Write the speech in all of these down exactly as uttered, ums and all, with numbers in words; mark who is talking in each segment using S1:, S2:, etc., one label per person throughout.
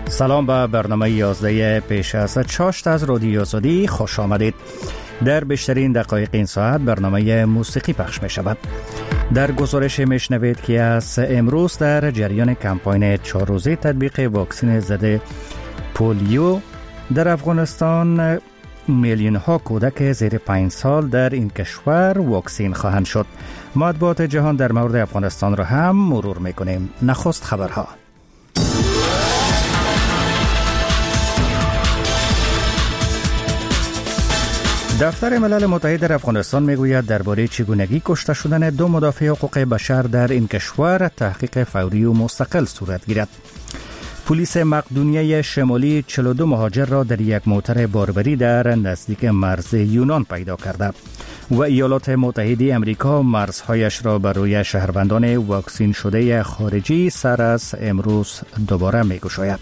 S1: سلام به برنامه یازده پیش از چاشت از رادیو آزادی خوش آمدید. در بیشترین دقایق این ساعت برنامه موسیقی پخش می شود. در گزارش می شنوید که از امروز در جریان کمپاین چهار روزه تطبیق واکسن ضد پولیو در افغانستان میلیون ها کودک زیر پنج سال در این کشور واکسین خواهند شد. مطبوعات جهان در مورد افغانستان را هم مرور می کنیم. نخست خبرها. دفتر ملل متحد در افغانستان میگوید درباره چگونگی کشته شدن دو مدافع حقوق بشر در این کشور تحقیق فوری و مستقل صورت گیرد. پلیس مقدونیه شمالی چهل و دو مهاجر را در یک موتر باربری در نزدیک مرز یونان پیدا کرده و ایالات متحده امریکا مرزهایش را برای شهروندان واکسین شده خارجی سر از امروز دوباره میگشاید.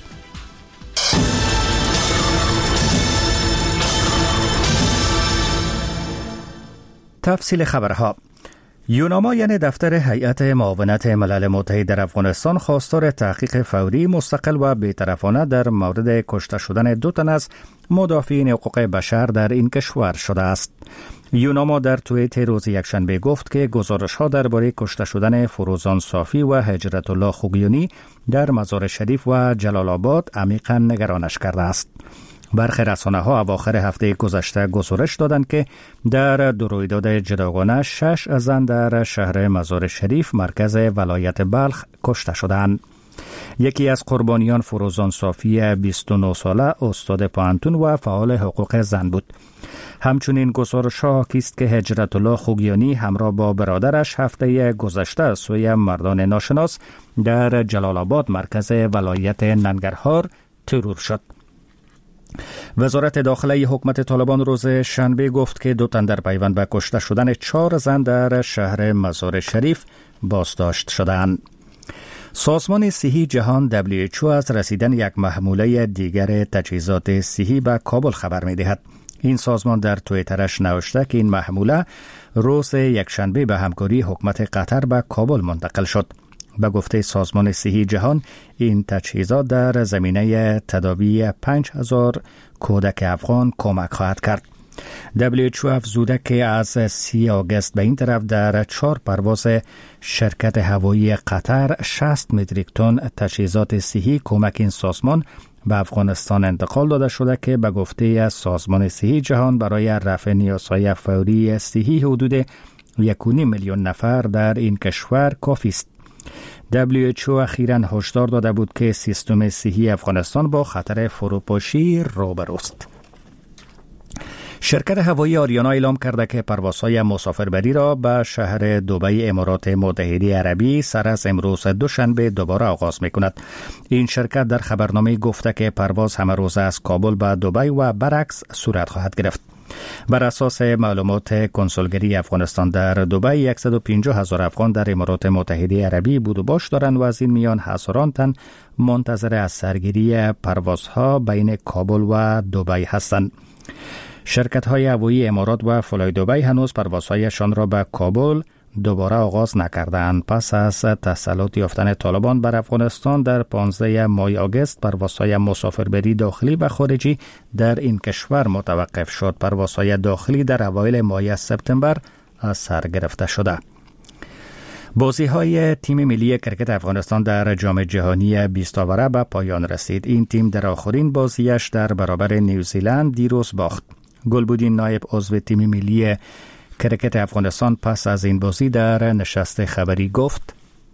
S1: تفصیل خبرها. یوناما یعنی دفتر هیئت معاونت ملل متحد در افغانستان خواستار تحقیق فوری مستقل و بی‌طرفانه در مورد کشته شدن دو تن از مدافعین حقوق بشر در این کشور شده است. یوناما در توییت روز یکشنبه گفت که گزارش‌ها درباره کشته شدن فروزان صافی و هجرت الله خوگیانی در مزار شریف و جلال آباد عمیقاً نگرانش کرده است. برخی رسانه‌ها اواخر هفته گذشته گزارش دادند که در دو رویداد جداگانه شش زن در شهر مزار شریف مرکز ولایت بلخ کشته شدند. یکی از قربانیان فروزان صافی بیست و نه ساله استاد پانتون و فعال حقوق زن بود. همچنین گزارش‌ها حاکی است که هجرت الله خوگیانی همراه با برادرش هفته گذشته سوی مردان ناشناس در جلال آباد مرکز ولایت ننگرهار ترور شد. وزارت داخله حکومت طالبان روز شنبه گفت که دو تن در پیوند به کشته شدن چهار زن در شهر مزار شریف بازداشت شدند. سازمان صحی جهان دبلیو اچ او از رسیدن یک محموله دیگر تجهیزات صحی به کابل خبر می دهد. این سازمان در توییترش نوشته که این محموله روز یکشنبه به همکاری حکومت قطر به کابل منتقل شد. به گفته سازمان صحی جهان این تجهیزات در زمینه تداوی پنج هزار کودک افغان کمک خواهد کرد. دبلیو اچ او افزوده که از سی آگوست به این طرف در چهار پرواز شرکت هوایی قطر شصت متریک تن تجهیزات صحی کمک این سازمان به افغانستان انتقال داده شده که به گفته سازمان صحی جهان برای رفع نیازهای فوری صحی حدود یک و نیم میلیون نفر در این کشور کافی است. دبلیو اچ او اخیراً هشدار داده بود که سیستم صحی افغانستان با خطر فروپاشی روبروست. شرکت هوایی آریانا اعلام کرده که پروازهای مسافربری را به شهر دبی امارات متحده عربی سر از امروز دوشنبه دوباره آغاز می‌کند. این شرکت در خبرنامه گفته که پرواز همه روزه از کابل به دبی و برعکس صورت خواهد گرفت. بر اساس معلومات کنسولگری افغانستان در دبی صد و پنجاه هزار افغان در امارات متحده عربی بود و باش دارند و از این میان هزاران تن منتظر از سرگیری پروازها بین کابل و دبی هستند. شرکت‌های هوایی امارات و فلای دبی هنوز پروازهایشان را به کابل دوباره آغاز نکردند. پس از تسلط یافتن طالبان بر افغانستان در پانزده ماه آگوست پروازهای مسافربری داخلی و خارجی در این کشور متوقف شد. پروازهای داخلی در اوایل ماه سپتامبر از سر گرفته شده. بازی‌های تیم ملی کرکت افغانستان در جام جهانی بیست آوره به پایان رسید. این تیم در آخرین بازیش در برابر نیوزیلند دیروز باخت. گلبودین نایب عضو تیم ملی کرکت افغانستان پس از این بازی در نشست خبری گفت: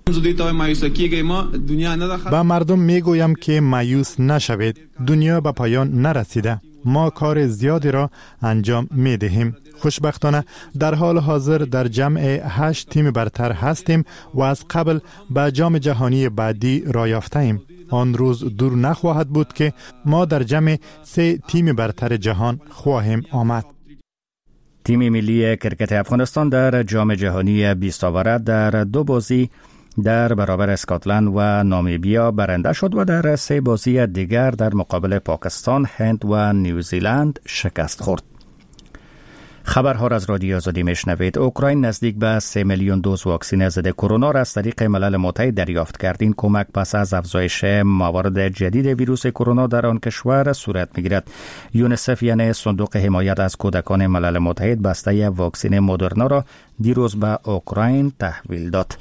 S2: با مردم میگویم که مایوس نشوید. دنیا به پایان نرسیده. ما کار زیادی را انجام می دهیم. خوشبختانه در حال حاضر در جمع هشت تیم برتر هستیم و از قبل به جام جهانی بعدی را یافته‌ایم. آن روز دور نخواهد بود که ما در جمع سه تیم برتر جهان خواهیم آمد.
S1: تیم ملی کرکت افغانستان در جام جهانی بیست آوره در دو بازی در برابر اسکاتلند و نامیبیا برنده شد و در سه بازی دیگر در مقابل پاکستان، هند و نیوزیلند شکست خورد. خبرها را از رادیو آزادی میشنوید. اوکراین نزدیک به سه میلیون دوز واکسن ضد کرونا را از طریق ملل متحد دریافت کرد. این کمک پس از افزایش موارد جدید ویروس کرونا در آن کشور صورت میگیرد. یونیسف یعنی صندوق حمایت از کودکان ملل متحد بسته واکسن مدرنا را دیروز به اوکراین تحویل داد.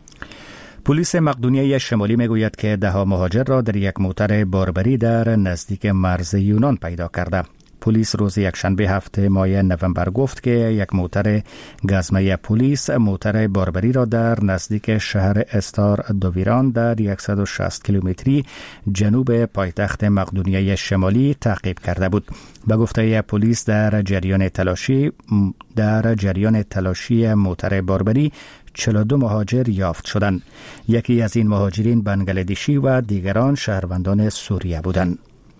S1: پلیس مقدونیه شمالی میگوید که ده ها مهاجر را در یک موتر باربری در نزدیک مرز یونان پیدا کرده. پلیس روز یکشنبه هفته ماه نوامبر گفت که یک موتر گزمه پلیس موتر باربری را در نزدیک شهر استار دویران در صد و شصت کیلومتری جنوب پایتخت مقدونیه شمالی تعقیب کرده بود. به گفته پلیس در جریان تلاشی در جریان تلاشی موتر باربری چهل و دو مهاجر یافت شدند. یکی از این مهاجرین بنگلادشی و دیگران شهروندان سوریه بودند.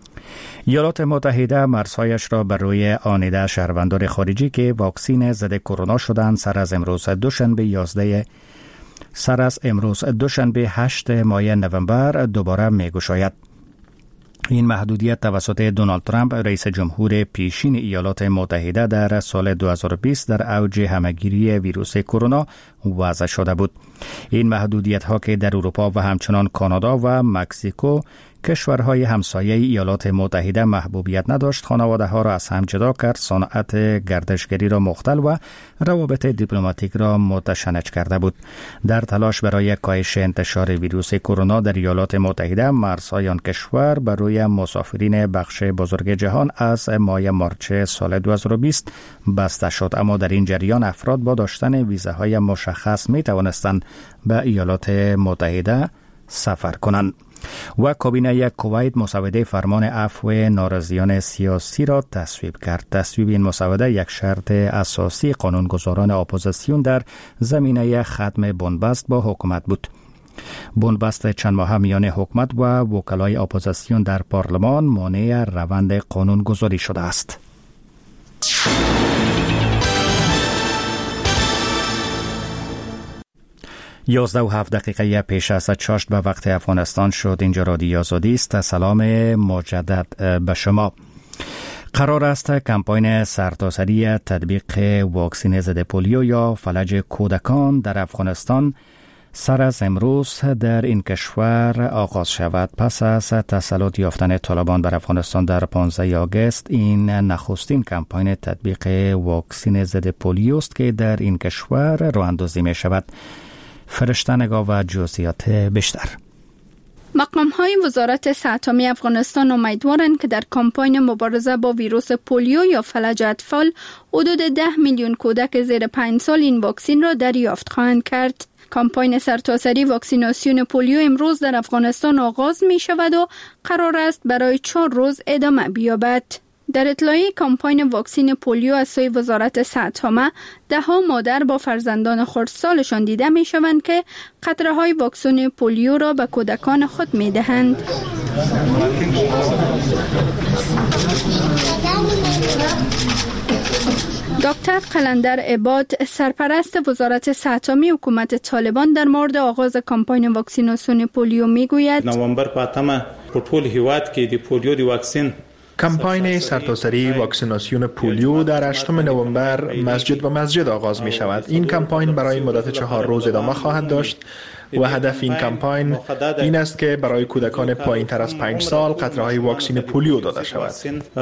S1: ایالات متحده مرزهایش را بر روی آنیده شهروندان خارجی که واکسین ضد کرونا شدند سر از امروز دوشنبه یازده سر از امروز دوشنبه هشت ماه نوامبر دوباره می‌گشاید. این محدودیت توسط دونالد ترامپ رئیس جمهور پیشین ایالات متحده در سال دو هزار و بیست در اوج همهگیری ویروس کرونا وضع شده بود. این محدودیت ها که در اروپا و همچنان کانادا و مکزیکو کشورهای همسایه ایالات متحده محبوبیت نداشت، خانواده ها را از هم جدا کرد، صنعت گردشگری را مختل و روابط دیپلماتیک را متشنج کرده بود. در تلاش برای کاهش انتشار ویروس کرونا در ایالات متحده، مرزهای آن کشور بر روی مسافرین بخش بزرگ جهان از ماه مارچ سال دو هزار و بیست بسته شد، اما در این جریان افراد با داشتن ویزاهای مشخص می توانستند به ایالات متحده سفر کنند. و کابینه کویت مسوده فرمان عفو ناراضیان سیاسی را تصویب کرد. تصویب این مسوده یک شرط اساسی قانونگذاران اپوزیسیون در زمینه ختم بنبست با حکومت بود. بنبست چند ماه میان حکومت و وکلای اپوزیسیون در پارلمان مانع روند قانونگذاری شده است. یازده و هفت دقیقه پیش از چاشت به وقت افغانستان شد. اینجا رادیو آزادی است. سلام مجدد به شما. قرار است کمپاین سرتاسری تطبیق واکسن ضد پولیو یا فلج کودکان در افغانستان سر از امروز در این کشور آغاز شود. پس از تسلط یافتن طالبان بر افغانستان در پانزده آگوست، این نخستین کمپاین تطبیق واکسن ضد پولیو است که در این کشور راه اندازی می شود. فرشته نگاه و جزئیات بیشتر.
S3: مقام‌های وزارت صحت عامه افغانستان امیدوارند که در کمپاین مبارزه با ویروس پولیو یا فلج اطفال حدود ده میلیون کودک زیر پنج سال این واکسن را دریافت خواهند کرد. کمپاین سرتاسری واکسیناسیون پولیو امروز در افغانستان آغاز می شود و قرار است برای چهار روز ادامه بیابد. در اطلاعیه کمپاین واکسن پولیو از سوی وزارت صحت عامه، ده ها مادر با فرزندان خردسالشان دیده می شوند که قطره های واکسن پولیو را به کودکان خود می دهند. دکتر قلندر عباد، سرپرست وزارت صحت عامه حکومت طالبان، در مورد آغاز کمپاین واکسیناسیون پولیو می گوید:
S4: نوامبر پاتمه په ټول هیواد کې د پولیو د واکسین
S5: کمپاین سرتاسری واکسیناسیون پولیو در هشتم نوامبر مسجد به مسجد آغاز می شود. این کمپاین برای مدت چهار روز ادامه خواهد داشت و هدف این کمپاین این است که برای کودکان پایین تر از پنج سال قطره های واکسن پولیو داده شود.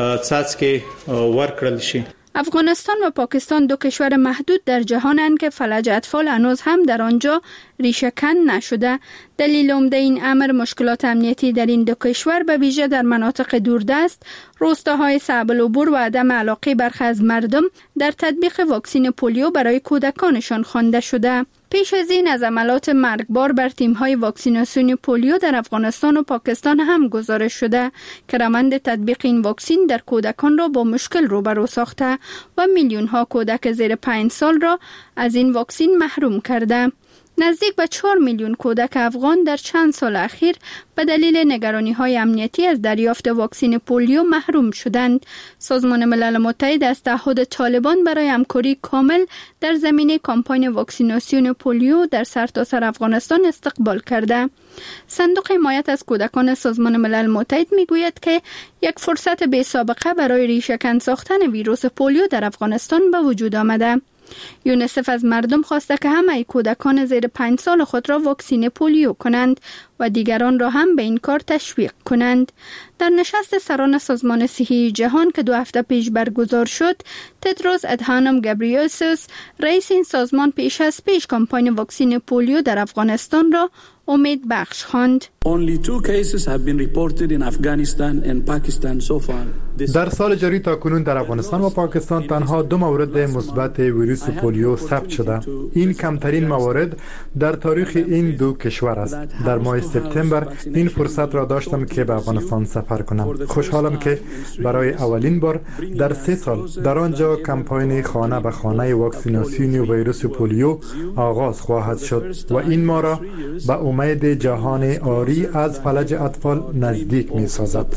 S3: افغانستان و پاکستان دو کشور محدود در جهانند که فلج اطفال هنوز هم در آنجا ریشه‌کن نشده. دلیل عمده این امر مشکلات امنیتی در این دو کشور به ویژه در مناطق دوردست، روستاهای صعب العبور و عدم علاقه برخی از مردم در تطبیق واکسن پولیو برای کودکانشان خوانده شده. پیش از این از عملات مرگبار بر تیم‌های واکسیناسیون پولیو در افغانستان و پاکستان هم گزارش شده که روند تطبیق این واکسن در کودکان را با مشکل روبرو ساخته و میلیون‌ها کودک زیر پنج سال را از این واکسن محروم کرده. نزدیک به چهار میلیون کودک افغان در چند سال اخیر به دلیل نگرانی‌های امنیتی از دریافت واکسن پولیو محروم شدند. سازمان ملل متحد از تعهد طالبان برای همکاری کامل در زمینه کامپاین واکسیناسیون پولیو در سرتاسر افغانستان استقبال کرده. صندوق حمایت از کودکان سازمان ملل متحد میگوید که یک فرصت بی سابقه برای ریشه‌کن ساختن ویروس پولیو در افغانستان به وجود آمده. یونیسف از مردم خواسته که همه کودکان زیر پنج سال خود را واکسین پولیو کنند و دیگران را هم به این کار تشویق کنند. در نشست سران سازمان صحی جهان که دو هفته پیش برگزار شد، تدروس ادهانم گبریوسوس رئیس این سازمان پیش از پیش کمپاین واکسن پولیو در افغانستان را امید بخش خواند.
S2: در سال جاری تا کنون در افغانستان و پاکستان تنها دو مورد مثبت ویروس پولیو ثبت شده. این کمترین موارد در تاریخ این دو کشور است. در ماه سپتامبر این فرصت را داشتم که به افغانستان سفر کنم. خوشحالم که برای اولین بار در سه سال در آنجا کمپاین خانه به خانه واکسیناسیون ویروس پولیو آغاز خواهد شد و این ما را به امید جهان عاری از فلج اطفال نزدیک می سازد.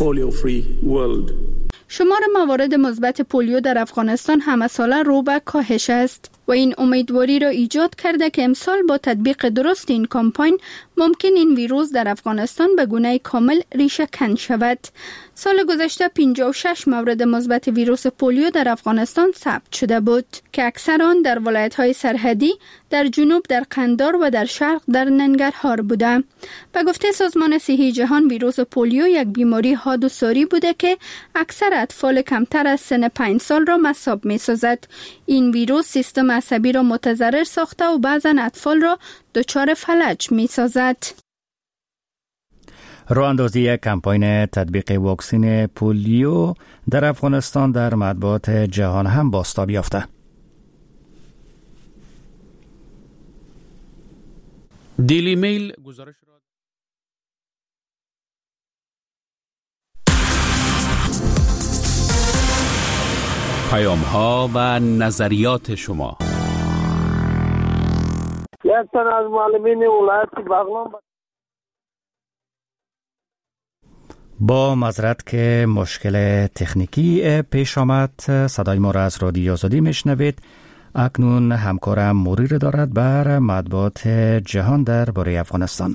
S3: شمار موارد مثبت پولیو در افغانستان همه ساله رو به کاهش است و این امیدواری را ایجاد کرده که امسال با تطبیق درست این کمپاین ممکن این ویروس در افغانستان به گونه کامل ریشه کن شود. سال گذشته پنجاه و شش مورد مثبت ویروس پولیو در افغانستان ثبت شده بود که اکثر آن در ولایت‌های سرحدی، در جنوب در قندار و در شرق در ننگرهار بوده. به گفته سازمان صحی جهان، ویروس پولیو یک بیماری حاد و ساری بوده که اکثر اطفال کمتر از سن پنج سال را مصاب می‌سازد. این ویروس سیستم عصبی را متضرر ساخته و بعضا اطفال را دچار فلج می‌سازد.
S1: راه‌اندازی کمپاین تطبیق واکسن پولیو در افغانستان در مطبوعات جهان هم بازتاب یافته.
S6: دیلی میل گزارش را پیام ها و نظریات شما.
S7: یک تن از معلمین ولایت بغلان
S1: با معذرت که مشکل تکنیکی پیش آمد، صدای ما را از رادیو آزادی میشنوید. اکنون همکارم مریر دارد بر مطبوعات جهان درباره افغانستان.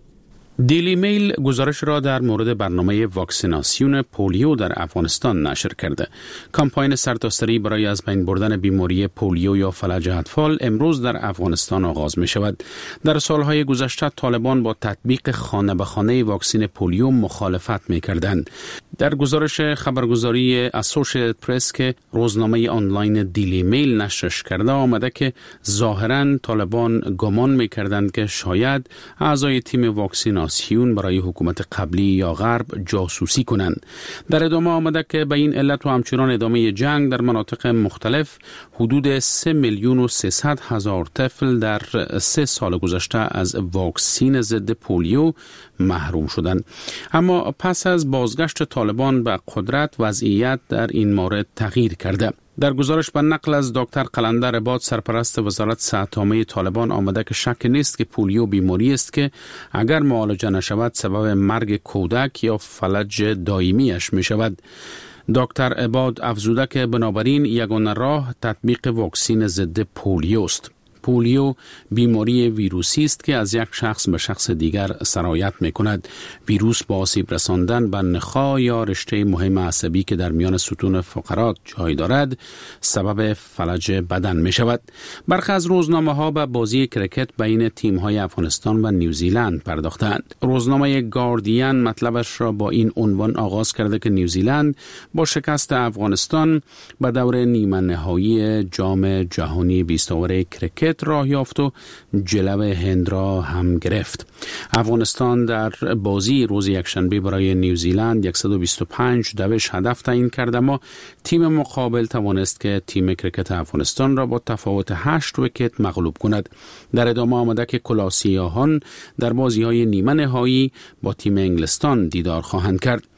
S6: دیلی میل گزارش را در مورد برنامه واکسیناسیون پولیو در افغانستان نشر کرده. کمپاین سرتاسری برای از بین بردن بیماری پولیو یا فلج اطفال امروز در افغانستان آغاز می شود. در سالهای گذشته طالبان با تطبیق خانه به خانه واکسن پولیو مخالفت می کردند. در گزارش خبرگزاری اسوشییتد پرس که روزنامه آنلاین دیلی میل نشرش کرده آمده که ظاهراً طالبان گمان می کردند که شاید اعضای تیم واکسیناسیون برای حکومت قبلی یا غرب جاسوسی کنند. در ادامه آمده که به این علت و همچنان ادامه جنگ در مناطق مختلف حدود سه میلیون و سیصد هزار طفل در سه سال گذشته از واکسین ضد پولیو محروم شدند. اما پس از بازگشت طالبان به قدرت وضعیت در این مورد تغییر کرده. در گزارش به نقل از دکتر قلندر عباد سرپرست وزارت صحت عامه طالبان آمده که شک نیست که پولیو بیماری است که اگر معالجه نشود سبب مرگ کودک یا فلج دائمیش می شود. دکتر عباد افزوده که بنابراین یگانه راه تطبیق واکسن ضد پولیو است. پولیو بیماری ویروسی است که از یک شخص به شخص دیگر سرایت می کند. ویروس با آسیب رساندن به نخاع یا رشته مهم عصبی که در میان ستون فقرات جای دارد سبب فلج بدن می شود. برخی از روزنامه ها به بازی کرکت بین تیم های افغانستان و نیوزیلند پرداختند. روزنامه گاردین مطلبش را با این عنوان آغاز کرده که نیوزیلند با شکست افغانستان به دور نیمه نهایی جام جهانی بیست اوور کرکت راه یافت و جلو هند را هم گرفت. افغانستان در بازی روز یکشنبه برای نیوزیلند صد و بیست و پنج دوش هدف تعیین کرد، اما تیم مقابل توانست که تیم کرکت افغانستان را با تفاوت هشت ویکت مغلوب کند. در ادامه آمده که کلاسیاهان در بازی‌های نیمه نهایی با تیم انگلستان دیدار خواهند کرد.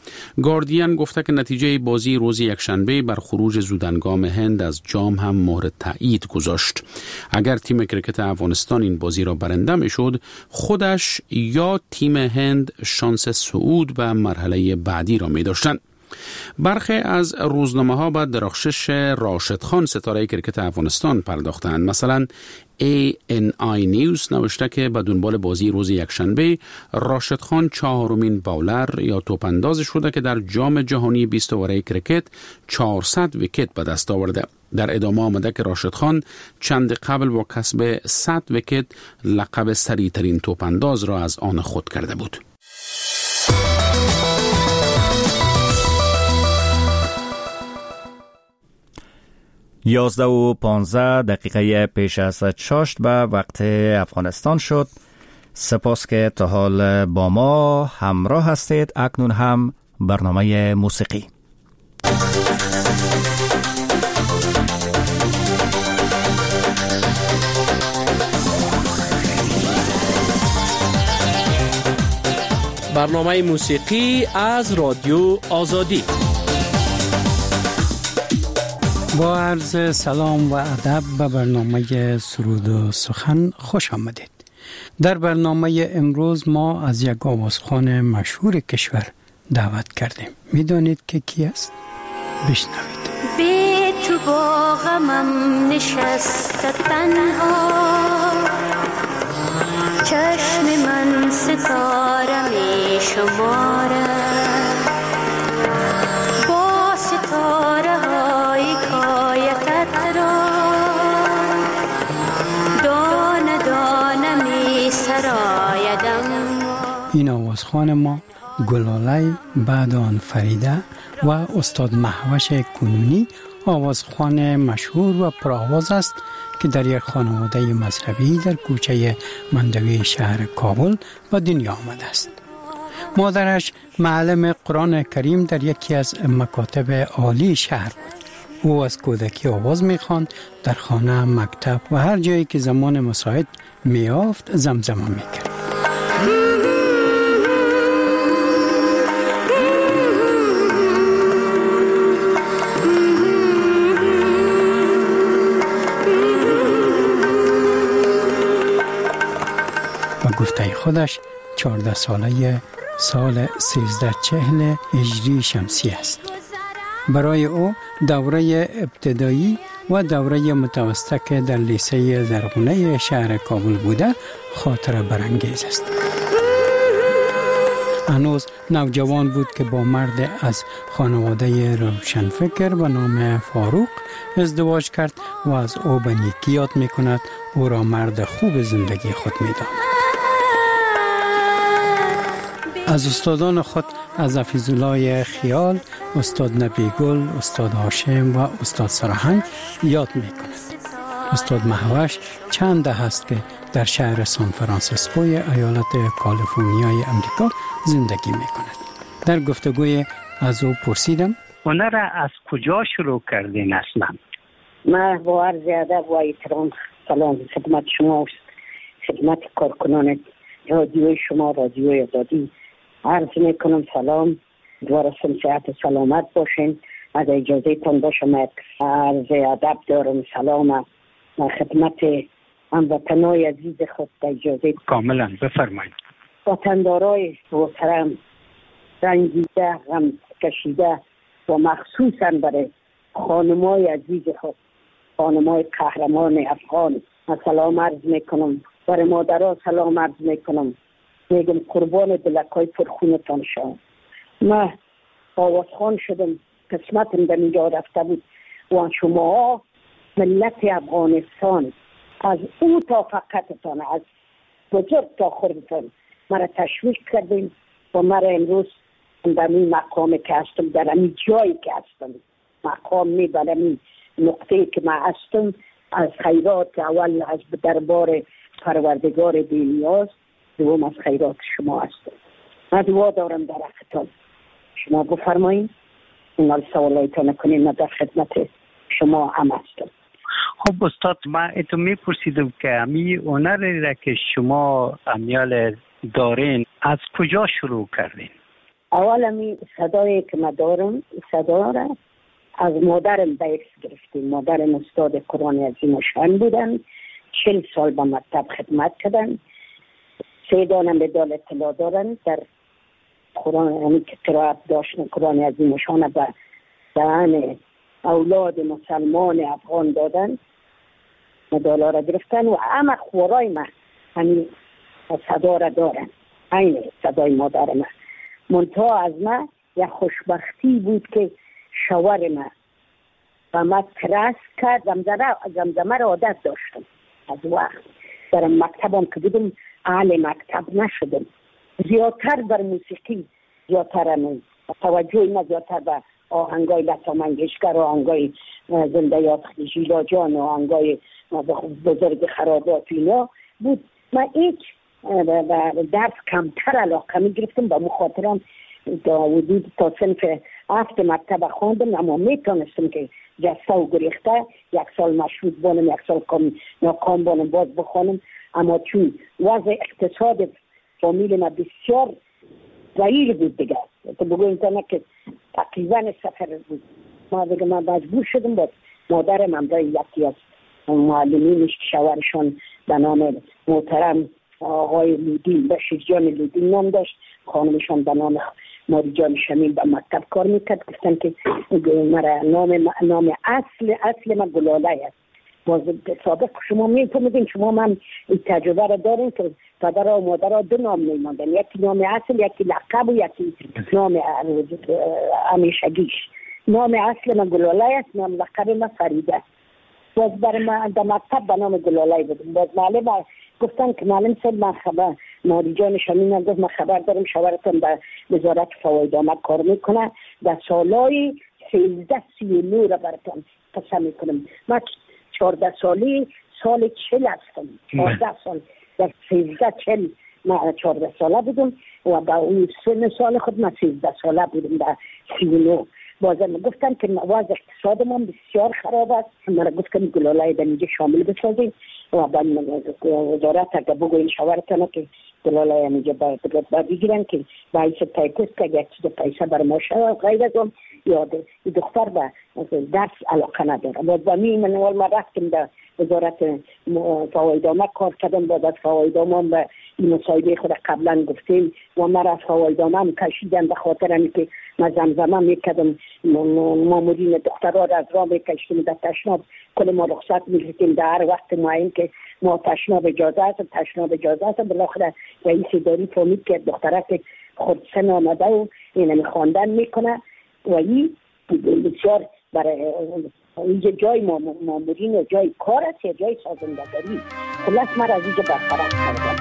S6: گاردین گفته که نتیجه بازی روز یکشنبه بر خروج زودهنگام هند از جام هم مهر تایید گذاشت. اگر تیم کرکت افغانستان این بازی را برنده میشد، خودش یا تیم هند شانس صعود به مرحله بعدی را می داشتند. برخی از روزنامه‌ها به درخشش راشد خان ستاره کرکت افغانستان پرداختند. مثلا ای ان آی نیوز نوشته که به دنبال بازی روز یکشنبه راشد خان چهارمین باولر یا توپانداز شده که در جام جهانی بیست اوره کرکت چهارصد ویکت به دست آورده. در ادامه آمده که راشد خان چند قبل با کسب صد ویکت لقب سریعترین توپانداز را از آن خود کرده بود.
S1: یازده و پانزده دقیقه پیش از چاشت به وقت افغانستان شد. سپاس که تا حال با ما همراه هستید. اکنون هم برنامه موسیقی.
S8: برنامه موسیقی از رادیو آزادی.
S9: با عرض سلام و ادب به برنامه سرود و سخن خوش آمدید. در برنامه امروز ما از یک آوازخوان مشهور کشور دعوت کردیم. میدانید که کی است؟ بشنوید.
S10: بی تو با غمم نشسته تنها، چشم من ستاره می شماره، با ستاره های کایتت را دانه دانه می سرایدم.
S9: این آوازخوان ما گلاله بعد آن فریده و استاد مهوش کنونی آوازخوان مشهور و پرآواز است که در یک خانواده مذهبی در کوچه مندوی شهر کابل به دنیا آمده است. مادرش معلم قرآن کریم در یکی از مکاتب عالی شهر بود. او از کودکی آواز می‌خواند، در خانه، مکتب و هر جایی که زمان مساعد می‌یافت زمزمه می‌کرد. گفته خودش چهارده ساله سال سیزده چهل هجری شمسی است. برای او دوره ابتدایی و دوره متوسطه که در لیسه زرغونه شهر کابل بوده خاطره برانگیز است. هنوز نوجوان بود که با مرد از خانواده روشنفکر به نام فاروق ازدواج کرد و از او به نیکی یاد می کند. او را مرد خوب زندگی خود می داند. از استادان خود از حفیظ‌الله خیال، استاد نبیگل، استاد هاشم و استاد سرهنگ یاد می کند. استاد مهوش چند ده هست که در شهر سان فرانسیسکوی ایالت کالیفرنیای امریکا زندگی می کند. در گفتگوی از او پرسیدم
S11: هنر را از کجا شروع کردین اصلا؟
S12: من با عرض ادب و احترام سلام خدمت شما، خدمت کارکنان رادیوی شما، رادیوی آزادی عرض میکنم سلام، دوباره صحت و سلامت باشین. از اجازه تان باشم عرض ادب دارم سلام خدمت هموطنای عزیز خود. اجازه
S11: کاملا بفرمایید.
S12: وطندارای محترم، رنجیده، غم کشیده و مخصوصا برای خانمای عزیز خود، خانمای قهرمان افغان سلام عرض میکنم. برای مادرها سلام عرض میکنم. میگم قربان دلکای پرخونتان شام. من آوازخوان شدم، قسمتم به اینجا رفته بود و شما ملت افغانستان از او تا فقطتان، از بزرگ تا خردتان مرا تشویق کردیم و مرا امروز در این مقامی که هستم، در این جایی که هستم، مقام می در این نقطه که من هستم، از خیرات اول از دربار پروردگار بی‌نیاز، دوم از خیرات شما هستم. من دعا دارم در حقتان. شما بفرمایید این حال سوالایتان کنیم، من در خدمت شما هم هستم.
S11: خب استاد، من اتو میپرسیدم که امی هنری را که شما امیال دارین از کجا شروع کردین؟
S12: اول می صدایی که ما دارم صدا را از مادرم درس گرفتیم. مادرم استاد قرآن عظیم و شان بودن، چل سال به مکتب خدمت کردن، سه دانم به دال اطلاع دارن در قرآن، یعنی که قرائت داشتن قرآن عظیم و شان به دهن اولاد مسلمان افغان دادن، مدالا را گرفتن و همه خورای ما همین صدا را دارن، این صدای مادر ما. منتها از ما یک خوشبختی بود که شوهر ما و ما ترس کرد. زمزمه را عادت داشتم از وقت در مکتبم که بودم اهل مکتب نشدم، زیادتر در موسیقی زیادتر همون توجه ما زیادتر به آهنگای لتا منگشکر و آهنگای زنده یاد ژیلا جان و آهنگای بزرگ خرابات اینا بود. من هیچ درس کمتر علاقه می گرفتم، با مخاطران تا حدود تا صنف هفت مکتب خواندم، اما میتونستم که جسته و گریخته یک سال مشروط بانم، یک سال کام ناکام بانم باز بخوانم. اما چون وضع اقتصاد فامیل ما بسیار ضعیف بود دیگه، تو بگویم تا نه که تقریبا سفر بود، ما دیگه من مجبور شدم باز مادرم همراه یکی از معلمینش که شوهرشان به نام محترم آقای لودین، بشیر جان لودین نام داشت، خانمشان به نام ماری جان شمیم به مکتب کار میکرد. گفتن که مرا نام نام اصل اصل من گلاله است. باز سابق شما میفهمیدین، شما من تجربه را دارین که پدر و مادر را دو نام میماندن، یکی نام اصل، یکی لقب و یکی نام همیشگیش. نام اصل من گلاله است، نام لقب من فریده. باز برای من در مکتب به نام گلاله بودم. باز معلم گفتن که معلم صاحب من خبر ماری جان شمیم گفت من خبر دارم شوهرتون در وزارت فواید آمد کار میکنه، در سالهای سیزده سی و نو را براتون قسم میکنم. من چهارده سالی سال چل هستم، چهارده سال در سیزده چل من چهارده ساله بودم و با اون سن سال خود من سیزده ساله بودم در سی و نو. بازم گفتن که وضع اقتصاد ما بسیار خراب است، مرا گفتن گلالای در اینجا شامل بسازیم و بعد وزارت اگر بگوین شوهرتان که گلالای اینجا باید بگیرن که باعث تایپیست که یک چیز پیسه بر ما شود غیر از اون یا دختر به درس علاقه نداره. باز با می من اول ما رفتیم در وزارت فواید آمد کار کردم، بعد از فواید آمد به این مصاحبه خود قبلا گفتیم و مرا از فواید آمد کشیدن به خاطر همی که من زمزمه میکردم، مامورین دخترها را از راه میکشتیم در تشناب، کل ما رخصت میگیریم در هر وقت معین که ما تشناب اجازه است تشناب اجازه است. بالاخره رئیس اداری فهمید که دختره که خود سن آمده و این خواندن میکنه و این بسیار برای اینجا جای مامورین و جای کار است یا جای سازندگاری. خلاص من از اینجا برطرف کردم.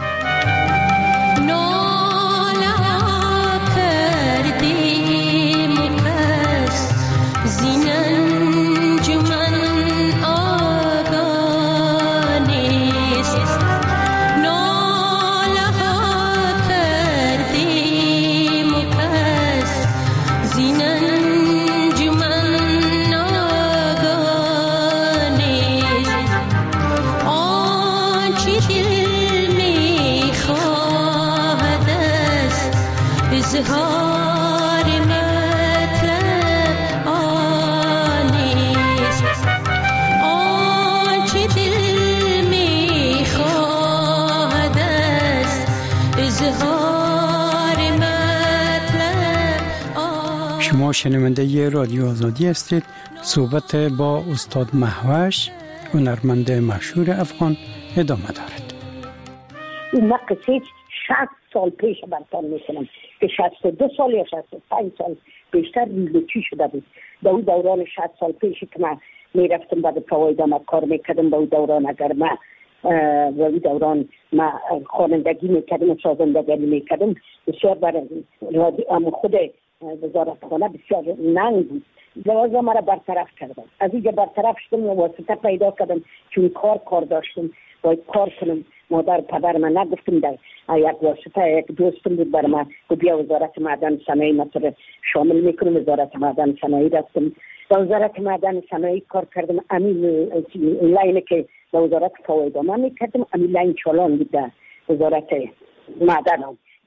S9: شما شنونده رادیو آزادی هستید. صحبت با استاد مهوش، هنرمند مشهور افغان ادامه دارد.
S12: این قصه شصت سال پیش براتون میکنم که شصت و دو سال یا شصت و پنج سال بیشتر ریزوچی شده بود. در اون دوران شصت سال پیشی که من میرفتم بعد فواید آمد کار میکردم، در اون دوران اگر من و اون دوران من خوانندگی میکردم و سازندگی میکردم، بسیار برای خود وزارت خانه بسیار ننگ بود. لازم مرا برطرف کردم. از اینجا برطرف شدم و واسطه پیدا کردم چون کار کار داشتم باید کار کنم. مادر پدر من نگفتم، در یک واسطه یک دوستم بود بر من که بیا وزارت معدن صنایع مثلا شامل میکنم. وزارت معدن صنایع رفتم، در وزارت معدن صنایع کار کردم. امین لاینه که در وزارت فواید آمد میکردم، امین لاین چالان بود در وزارت معدن هم.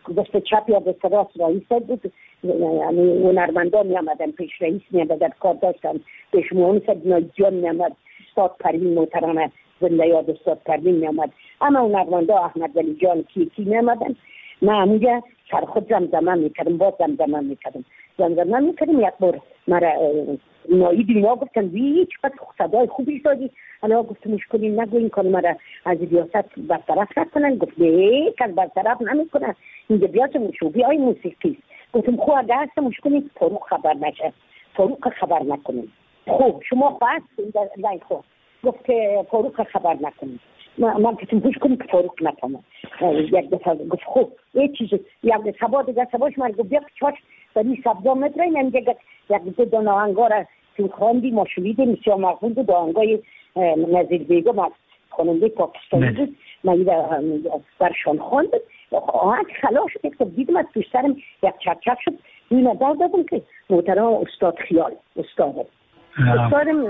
S12: دست چپ یا دست راست رئیس بود، یعنی هنرمندان می آمدن پیش رئیس می آمدن کار داشتن پیش مهندس نایجان می آمد، استاد پروین محترم زنده یاد استاد پروین می آمد، اما هنرمندا احمد ولی جان کی کی می آمدن. من همونجا سر خود زمزمه می کردم، باز زمزمه می کردم زمزمه می کردم. یک بار مرا نایب اینا گفتن وی چقدر صدای خوبی دادی، انا گفتم مشکلی نگو این کار مرا از ریاست برطرف نکنن. گفت نه کس برطرف نمیکنن، اینجا بیاد مشوبی های موسیقی. گفتم خب اگه هست مشکلی فاروق خبر نشه، فاروق خبر نکنیم. خب شما بس این خب گفت که فاروق خبر نکنیم. من گفتم مشکلی که فاروق نکنم. یک دفعه گفت خب یه چیز یک دفعه سبا دیگه سباش من گفت بیاد چاش در این سبزا متره این همینجا یک دو دو ناهنگا را تو خواندی ما شویدیم بسیار مقبول بود. آهنگای نظیر بیگم از خواننده پاکستانی بود، من برشان خواند. آهنگ خلاص شد که دیدم از توی سرم یک چرچک شد. این ادار دادم که محترم استاد خیال استادم استادم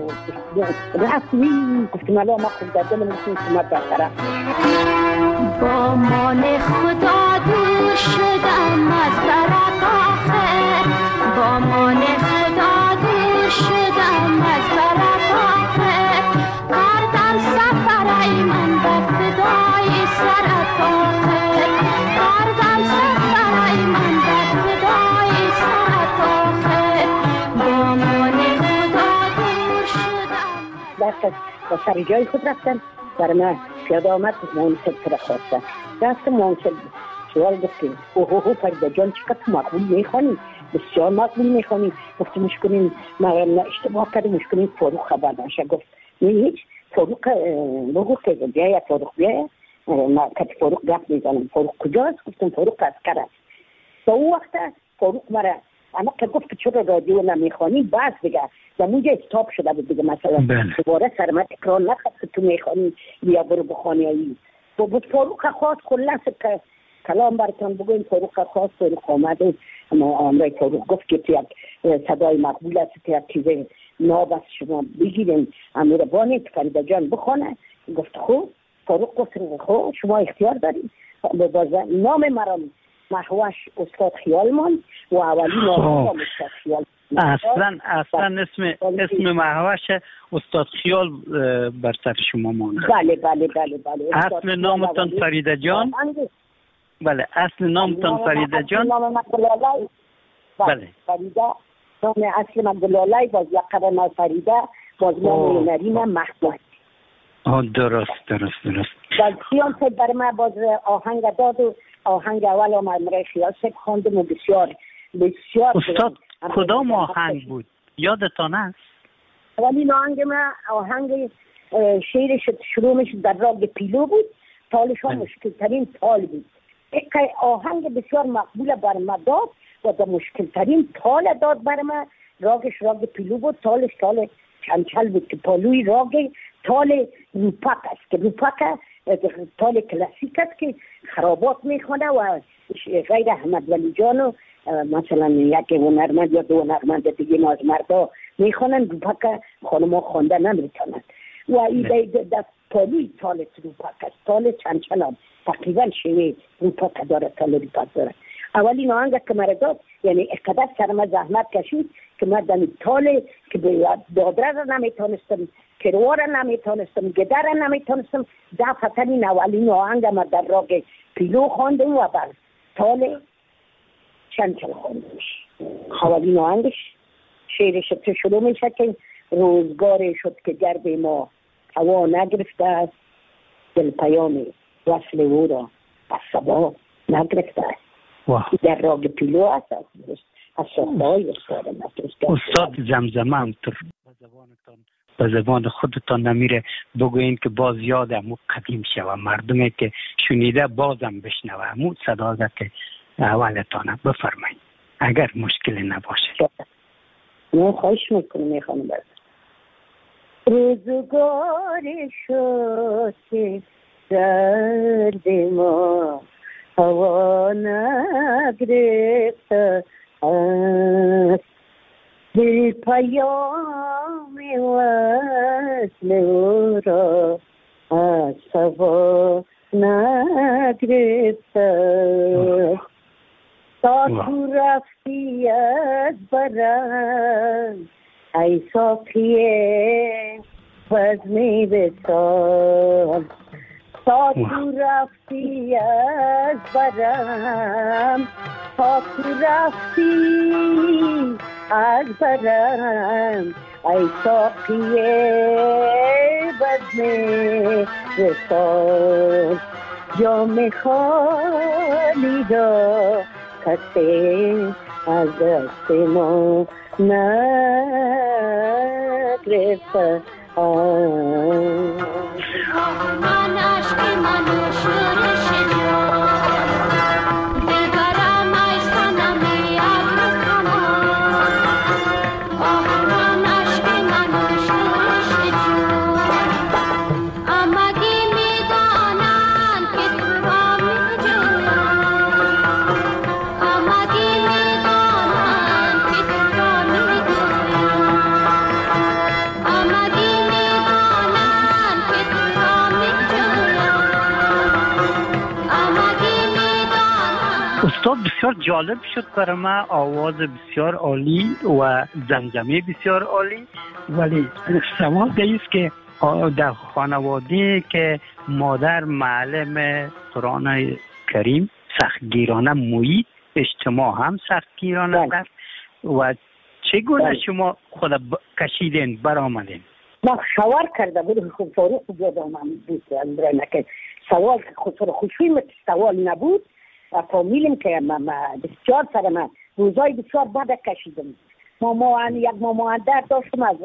S12: رفتی گفتم الان ما خود در دلم میکنیم که ما برطرف
S10: با مان خدا دور شدم از برق آخر، با مان خدا دور شدم از برق آخر، کردم سفر ایمن بر فدای سرت آخر، کردم سفر ایمن بر فدای سرت آخر، با مان خدا دور شدم.
S12: دست با سر جای خود رفتن برای من پیاده آمد مونسد سر خواسته دست مونسد سوال گفتیم اوه اوه فردا جان چقدر مقبول میخوانی، بسیار مقبول میخوانی. گفت مشکلین من اشتباه کردم، مشکلین فاروق خبر نشه. گفت نه هیچ فاروق بگو که بیاید فاروق بیاید ما کت فاروق گفت میزنم فاروق کجاست؟ گفتم فاروق اسکر است. تا اون وقت فاروق مرا اما که گفت که چرا رادیو نمیخوانی بس دیگه و موجه استاپ شده بود دیگه، مثلا دوباره سرمت اکرار نخد که تو میخوانی بیا برو بخوانی هایی بود. فاروق خواست کلا که کلام براتون بگویم فاروق خواست فاروق آمده اما آمرای فاروق گفت که تو یک صدای مقبول است که یک چیز ناب است شما بگیرین امیر بانی که فریده جان بخونه. گفت خوب فاروق گفت خوب شما اختیار دارید. نام مرام محوش استاد خیالمان و اولی نام استاد خیال.
S11: اصلا اصلا اسم اسم محوش استاد خیال بر سر شما مانده.
S12: بله بله بله بله.
S11: اصل نامتان فریده جان؟ بله اصل نامتان فریده جان؟
S12: بله فریده نام اصل من گلالای باز لقب من فریده باز نام نریم محوش.
S11: درست درست درست.
S12: باز خیال سید برای من باز آهنگ داد و آهنگ اول آمرای خیال سید خواندم و بسیار بسیار.
S11: استاد کدام آهنگ بود؟ یادتان است؟
S12: ولی آهنگ من آهنگ شعرش شروعش در راگ پیلو بود، تالش ها مشکل ترین تال بود. یک آهنگ بسیار مقبول بر من داد و در مشکل ترین تال داد بر من. راگش راگ پیلو بود، تالش تال چنچل بود که پالوی راگ تال روپک است که روپک تال کلاسیک است که خرابات میخونه و غیر احمد ولی جانو مثلا یک هنرمند یا دو هنرمند دیگه از مردا میخونن روپک خانما خوانده نمیتونن و این در پالوی تال روپک است. تال چنچلان تقریبا شوی روپک داره، تال روپک داره. اولین آهنگ که مرا داد یعنی اقدر سرم زحمت کشید که من در تال که دادره را نمیتونستم، کروه را نمیتونستم، گده را نمیتونستم، دفعتا این اولین آهنگ من در راگ پیلو خواندم و بر تال چنچل خواندمش. اولین آهنگش شعرش تو شروع میشه که روزگاری شد که گرد ما هوا نگرفته است، دل پیام وصل او را از صبا نگرفته است. در راگ پیلو هست از ساخته های استاد
S11: استاد زمزمه همطور به زبان خودتان نمیره بگوین که باز یادم قدیم شوه، مردمی که شنیده بازم بشنوه همون صدا که اولتانه بفرمایید اگر مشکلی نباشه.
S12: نه خواهش میکنم میخوانم برد. روزگاری شد که درد ما هوا نگرفته است، دل پیام وصل او را از صبا نگرفته تا تو رفتی از برم ای ساقیه بزمی بسال تا تو رفتی از برم تا تو رفتی از برم ای ساقیه بزمی بسال جام خالی دا کسی از دست ما نگرفته
S10: من عشق منو شورش جان دلبرم ای صنمی ابرو کمان آه من عشق منو شورش جان امگی میدانن که تو را میجویم امگی میدانن که تو را میجویم امگی میدانن که تو را میجویم امگی میدانن.
S11: استاد بسیار جالب شد برای من، آواز بسیار عالی و زمزمه بسیار عالی، ولی سوال دیست که در خانواده که مادر معلم قرآن کریم سختگیرانه محیط اجتماع هم سختگیرانه است و چگونه شما خود ب... کشیدین برآمدین؟
S12: ما شوار کرده بودم خود فاروق بیاد آمد بود که سوال خود خوشوی سوال نبود و فامیلم که بسیار سر من روزای بسیار بد کشیدم. ما ما یک ماماندر داشتم از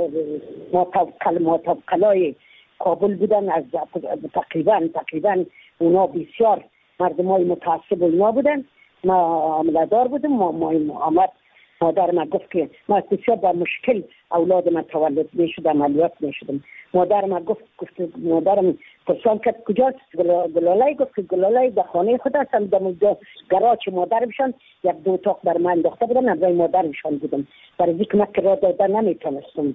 S12: ماتوقلای کابل بودن، از تقریبا تقریبا اونا بسیار مردم های متعصب اونا بودن. ما عملدار بودم. ما ما آمد مادر من گفت که ما بسیار با مشکل اولاد من تولد می شد، عملیات می شدم. مادر من گفت گفت مادرم پرسان کرد کجاست؟ گلالای گفت که گلالای در خانه خود هستم. در گراج مادرمشان یک دو اتاق بر من انداخته بودن، از مادرمشان بودم. برای اینکه من که را دادن نمیتونستم،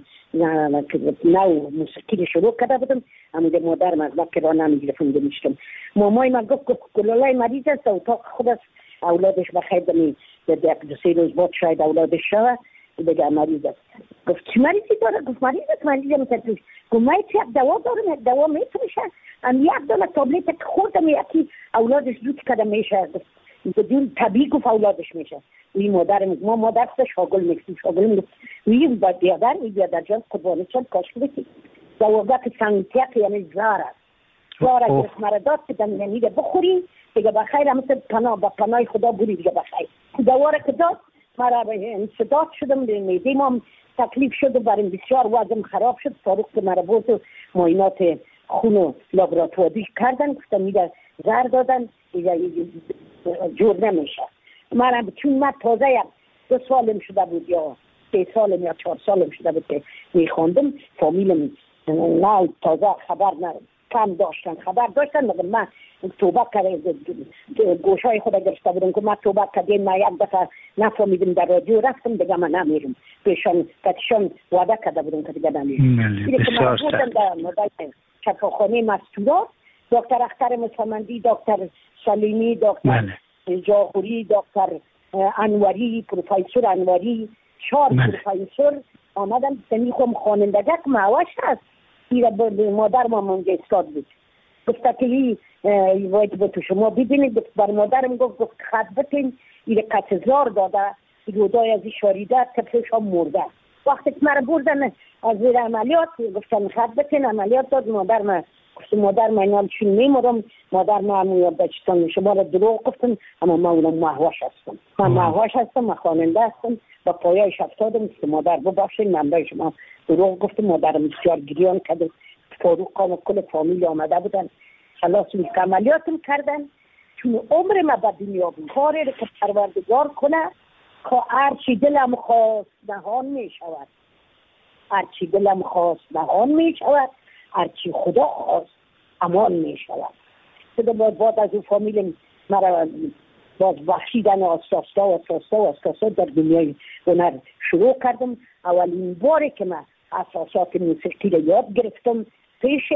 S12: نو موسیقی شروع کرده بودم، اما مادرم از من که را نمیگرفتم دمیشتم. مامای من گفت گفت گلالای مریض است، اتاق خود است، اولادش بخیر دمی یک دو سه روز بعد شاید اولادش شود بگه مریض است. گفت چی مریضی داره؟ گفت مریض است. مریضم تطریش گفت من یک دوا دارم، یک دوا میتونشه ام یک دونه تابلت که خوردم یکی اولادش زود کده میشه، بدون طبیعی گفت اولادش میشه. وی مادرم ما مادر خودش شاگل میکسیم شاگل میگفت وی با بیادر وی بیادر جان قربانی چند کاش بکی دواگاه که سنگتیق یعنی زار است. زار است مرداد که دم نمیده بخوری دیگه بخیر، همه پناه با پناه خدا بوری دیگه بخیر. دواره که داد مرا به انصداد شدم، به میدیم هم تکلیف شد و بریم بسیار وزم خراب شد. فاروق که مرا بود و معاینات خون و لابراتواری کردن، گفتن میده زر دادن جور نمیشه. مرا چون من تازه یک دو سالم شده بود یا سه سالم یا چهار سالم شده بود که میخوندم، فامیلم نه تازه خبر نه کم داشتن، خبر داشتن مگر من توبه کرده گوشای خود گرفته بودم که من توبه کردیم. من یک دفعه نفهمیدم در رادیو رفتم دیگه من نمیرم پیشان کتشان وعده کرده بودم که دیگه نمیرم. دیگه که من بودم در مدل شفاخانه مستورات، دکتر اختر مسلمندی، دکتر سلیمی، دکتر جاهوری، دکتر انوری، پروفیسور انوری، چهار پروفیسور آمدن تنیخم خوانندگک معوش هست. دیگه مادر ما منجه استاد بود. گفته که این باید با تو شما ببینید. بر مادرم گفت گفت خط بتین این قطزار داده رودای از شاریده تپسش هم مرده. وقتی که مرا بردن از زیر عملیات گفتن خط بتین عملیات داد. مادر من گفت مادر من اینال چون میمورم. مادر من همون بچستان شما را دروغ گفتن، اما من اونم محواش هستم. من محواش هستم، من خواننده هستم. با پایایش افتادم که مادر ببخشید من برای شما دروغ گفتم. مادرم بسیار گریان کرده. فاروق و کل فامیل آمده بودن، خلاص می عملیاتم کردن. چون عمر ما به دنیا بود کاری که پروردگار کنه که هرچی دلم خواست نهان می شود، هرچی دلم خواست نهان می شود، هرچی خدا خواست امان می شود. خدا باید بعد از اون فامیل مرا باز بخشیدن آستاستا و آستاستا و آستاستا در دنیای هنر شروع کردم. اولین باری که من اساسات موسیقی رو یاد گرفتم پیش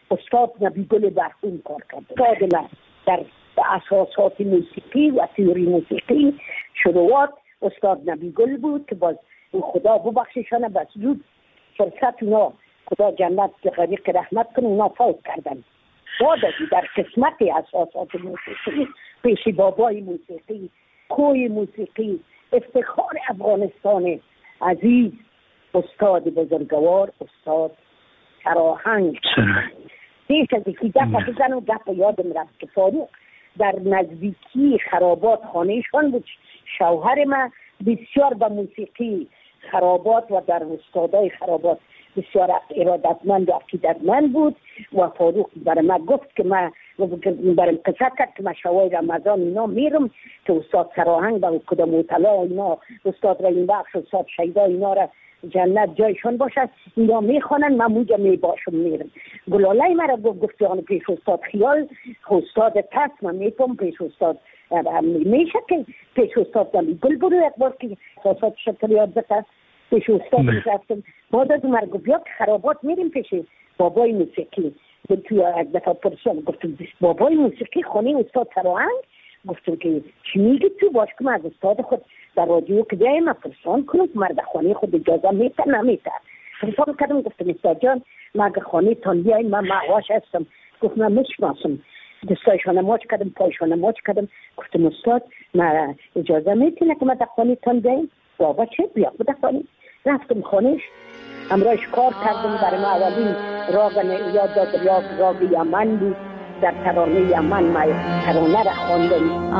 S12: استاد نبی گل برخون کار کرد. استاد در اساسات موسیقی و تئوری موسیقی شروعات استاد نبی گل بود که باز خدا ببخششانه بس زود فرصت اونا خدا جنت غریق رحمت کنه اونا فوت کردن. بعد در قسمت اساسات موسیقی پیش بابای موسیقی، کوی موسیقی، افتخار افغانستان عزیز استاد بزرگوار استاد سراهنگ. پیش از یکی دفعه بزنم گپ یادم رفت که فاروق در نزدیکی خرابات خانهشان بود. شوهر من بسیار به موسیقی خرابات و در استادای خرابات بسیار ارادتمند و عقیدتمند بود و فاروق برای من گفت که من برای قصه کرد که من شوای رمضان اینا میرم که استاد سراهنگ و کدام مطلع اینا استاد رحیم بخش استاد شیدا اینا را جنت جایشان باشد اینا میخوانن من موجه میباشم میرم. گلاله مرا گفت گفت آن پیش استاد خیال استاد تس من میپم پیش استاد میشه که پیش استاد نمی گل برو یک بار که اساسات شکل یاد بکن پیش استاد رفتم. بعد از مرا گفت یا خرابات میریم پیش بابای موسیقی. توی یک دفعه پرسیدم گفتم بابای موسیقی خانه استاد سراهنگ؟ گفتم که چی میگی تو؟ باش که من از استاد خود در رادیو که بیایم من پرسان کنم که مرد خانه خود اجازه میتر نمیتر. پرسان کردم گفتم استاد جان من اگه خانه تان بیایم من معواش هستم. گفت من میشناسم. دستایشان ماچ کردم پایشان ماچ کردم. گفتم استاد من اجازه میتونه که من در خانه تان بیایم؟ بابا چه بیا بوده خانه. رفتم خانهش امروش کار کردم. برای ما اولین راگ یاد داد راگ راگ یمن بود. در ترانه یمن ما ترانه را خواندم.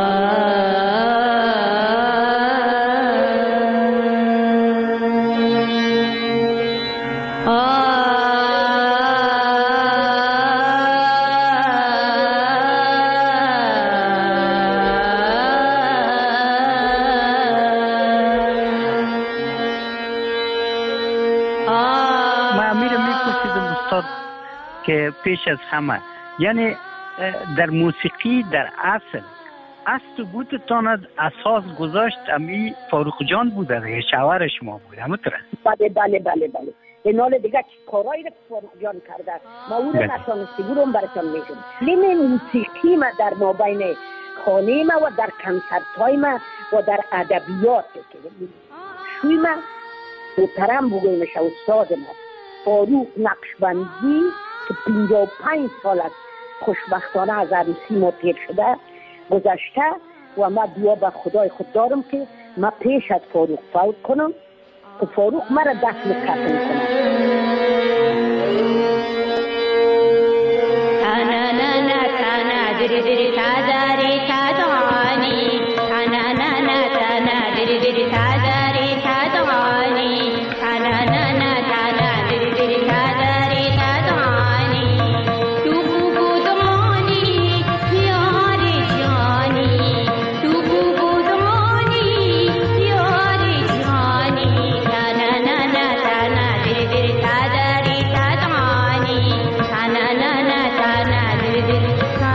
S11: که پیش از همه یعنی در موسیقی در اصل اصل بودتان از اساس گذاشت امی فاروق جان بوده دیگه شوهر شما بوده همونطوره؟
S12: بله بله بله بله. این حال دیگه کارایی رو فاروق جان کرده ما او رو نتانستی برون براتان میگم. لین موسیقی ما در مابین خانه ما و در کنسرت های ما و در ادبیات شوی ما محترم بگویمش استاد ما فاروق نقشبندی که پنجاه و پنج سال از خوشبختانه از عروسی ما پیر شده گذشته و من دعا به خدای خود دارم که من پیش از فاروق فوت کنم که فاروق مرا دفن کفن کنم.
S10: تانا نا نا تانا دری دری تاداری تادانی تانا نا نا تانا دری دری تاداری تادانی تانا نا نا تانا دری دری تاداری تادانی تو بودمانی یار جانی تو بودمانی یار جانی تانا نا نا تانا دری دری تاداری تادانی تانا نا نا تانا دری دری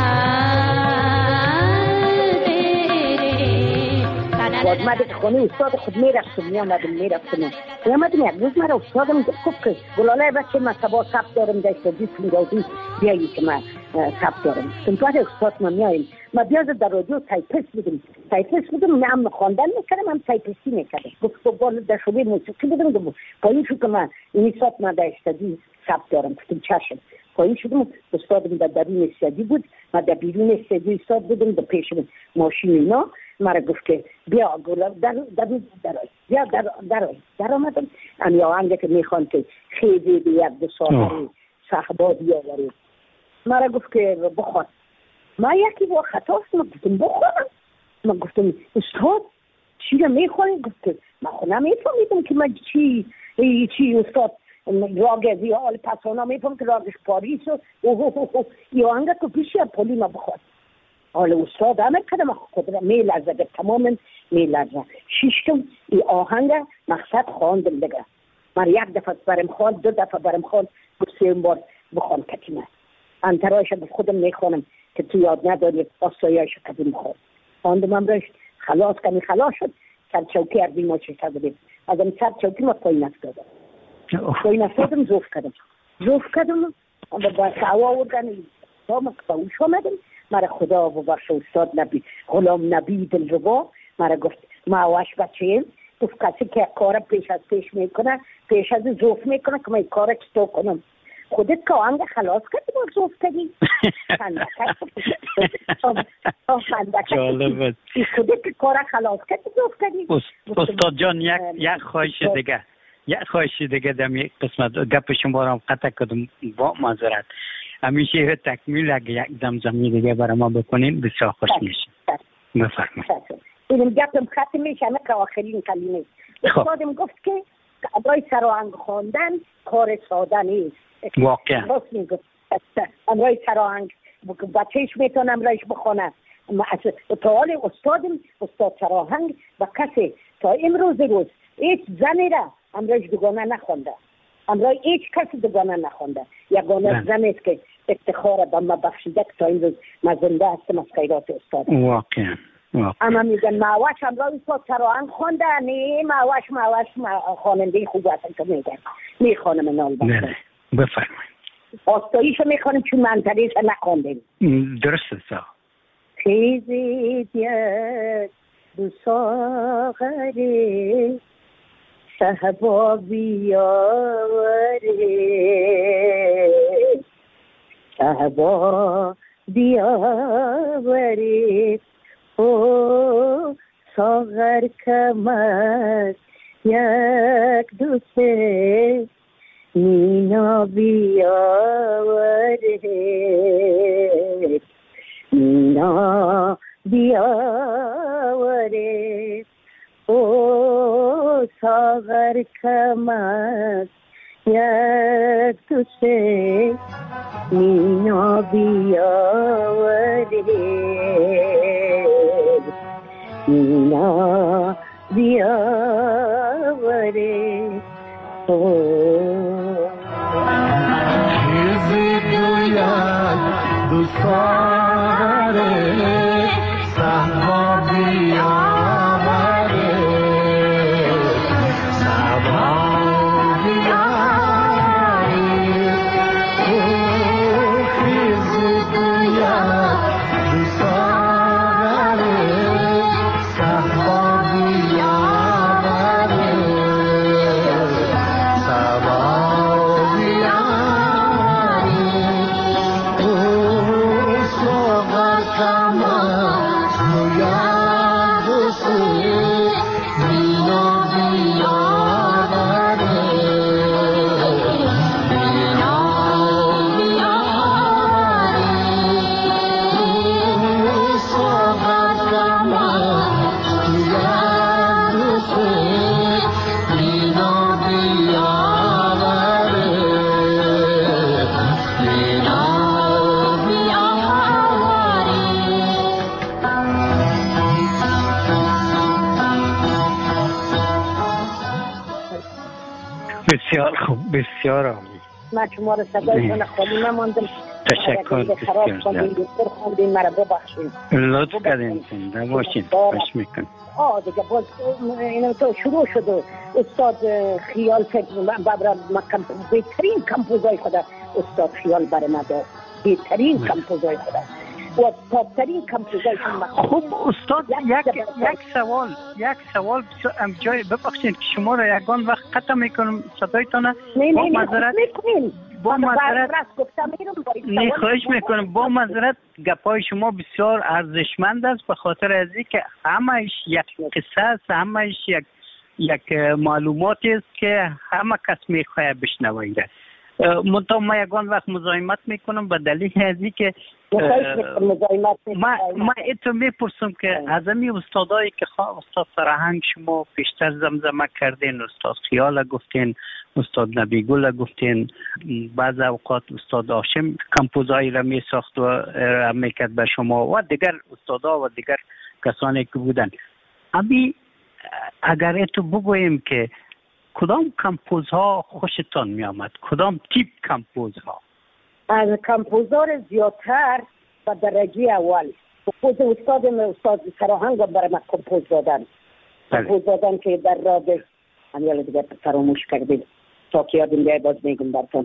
S12: باز من در خانه استاد خود میرفتم میامدم میرفتم میامدم یک روز مرا استادم گفت که گلاله بچه من سبا ثبت دارم در استادی پنجاوی بیایی که من ثبت دارم. سنتوار استاد من میاییم من بیاد در رادیو تایپیست بودم تایپیست بودم نه هم خواندن میکردم هم تایپیستی میکردم. گفت بالا در شعبه موسیقی بودم پایین شد که من این استاد من در استادی ثبت دارم. گفتم چشم. پایین شدم استادم در درون استادی بود من در بیرون استادی استاد بودم در پیش ماشین اینا. مرا گفت که بیا گلاب در در در بیا در در در آمدم امی آهنگ که میخوان که خیلی به یک دو سال صحبا بیاوری. مرا گفت که بخواد من یکی با خطاست من گفتم بخورم. من گفتم استاد چی رو میخوانی؟ گفت که من خود نمیفهمیدم که من چی چی استاد راگ از یا آل پسانا میفهم که راگش پاریس و یا آهنگ که پیشی پولی ما بخواد. حالا استاد همه کدام خود را می لرزه تماما می لرزه. شیشتم ای آهنگ مقصد خواندم دیگه. من یک دفعه برم خواند دو دفعه برم خواند سیم بار بخوان کتیمه انترایش به خودم میخوانم که تو یاد نداری آسایش قدیم خواند خواندم امروش خلاص کنی خلاص شد سر چوکی اردی ما چه کردیم از این سر چوکی ما پایین افتادم پایین افتادم زوف کردم زوف کردم با سوا آوردن تا ما که اوش آمدیم. مرا خدا ببخش استاد نبی غلام نبی دلربا مرا گفت معواش بچه گفت کسی که کار پیش از پیش میکنه پیش از زوف میکنه که من کار چطور کنم. خودت که آنگه خلاص کردی با زوف کردی
S11: جالبه.
S12: خودت که کار خلاص کردی زوف کردی.
S11: استاد جان یک یک خواهش دیگه یک خواهش دیگه در یک قسمت گپ شما را قطع کردم با معذرت. همیشه تکمیل اگه یک زمزمه دیگه برای ما بکنین بسیار خوش میشه. بفرمایید.
S12: اینم گفتم ختم میشه نه که آخرین کلمه. استادم گفت که ادای سراهنگ خواندن کار ساده نیست.
S11: واقعا.
S12: راست میگه. ادای سراهنگ بچهش میتونه امرایش بخونه. تا حال استادم استاد سراهنگ با کسی تا امروز روز هیچ زنی را امرایش دوگانه نخونده. امرای هیچ کسی دوگانه نخونده. یگانه زن است که افتخار به ما بخشیده که تا این روز من زنده هستم از خیرات استاد.
S11: واقعا.
S12: اما میگن معواش امرای استاد سراهنگ خونده. نه معواش معواش خواننده خوب هستن که میگن میخوانم نال بخشن.
S11: بفرمایید.
S12: آستاییشو میخوانم چون منطقیش نخوندیم.
S11: درست است.
S12: خیزید یک دو ساغره صحبا بیاوره صحبا بیاوره او ساغر کمر یک دو سه مینا بیاوره مینا بیاوره او ساغر کمر یک دو سه مینا بیاوره مینا بیاوره او
S10: چیزی دوید دو ساغره صحبا بیاوره
S11: بسیار خوب بسیار عالی.
S12: من شما رو صدایتون خالی نماندم.
S11: تشکر بسیار زیاد.
S12: خوندین مرا ببخشید.
S11: لطف کردین زنده باشین. خوش میکنم.
S12: آه دیگه باز اینو تو شروع شد استاد خیال فکر بابرا مکم بهترین کمپوزای خدا استاد خیال برای ما داد. بهترین کمپوزای خدا. و تاپترین کمپوزای خدا.
S11: خوب استاد یک یک سوال یک سوال ام جای ببخشید که شما را یگان وقت قطع میکنم صدایتون با معذرت با معذرت نه خواهش میکنم با معذرت گپای شما بسیار ارزشمند است به خاطر از اینکه همش یک قصه است همش یک یک معلوماتی است که همه کس میخواد بشنوه. منتها ما یگان وقت مزاحمت میکنم به دلیل از اینکه ما ما ایتو میپرسم که از امی استادایی که خواه استاد سراهنگ شما پیشتر زمزمه کردین، استاد خیال گفتین، استاد نبیگل گفتین، بعض اوقات استاد هاشم کمپوزایی را می ساخت و میکرد به شما و دیگر استادا و دیگر کسانی که بودن. امی اگر ایتو بگوییم که کدام کمپوزها خوشتان می آمد؟ کدام تیپ کمپوزها؟
S12: از کمپوزار زیادتر و درجه اول خود استاد استاد سراهنگ برای من کمپوز دادن. کمپوز دادن که در راد همیال دیگه فراموش کردیم تا که یادم بیای باز میگم براتون.